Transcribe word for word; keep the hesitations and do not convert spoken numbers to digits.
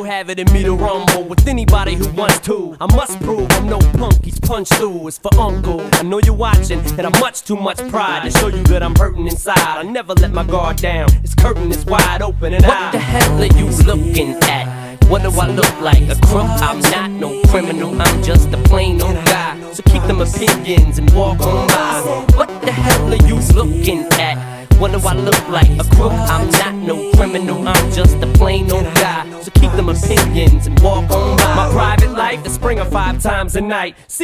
have it in me to rumble with anybody who wants to. I must prove I'm no punk, he's punched through. It's for Uncle. I know you're watching, and I'm much too much pride to show you that I'm hurting inside. I never let my guard down. This curtain is wide open, and what I. What the hell are you looking at? What do I look like? A crook? I'm not no criminal, I'm just a plain old guy. So keep them opinions and walk on by. What the hell are you looking at? What do I look like? A crook? I'm not no criminal, I'm just a plain old guy. So keep them opinions and walk on by. My private life is Springer five times a night. See